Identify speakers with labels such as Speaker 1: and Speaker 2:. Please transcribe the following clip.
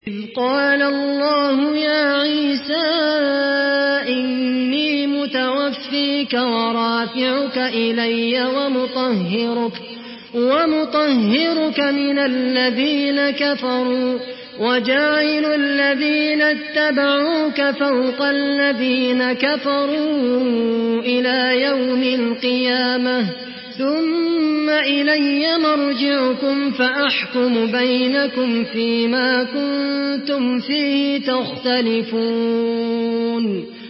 Speaker 1: إذ قال الله يا عيسى إني متوفيك ورافعك إلي ومطهرك من الذين كفروا وجاعل الذين اتبعوك فوق الذين كفروا إلى يوم القيامة ثم إلي مرجعكم فأحكم بينكم فيما كنتم فيه تختلفون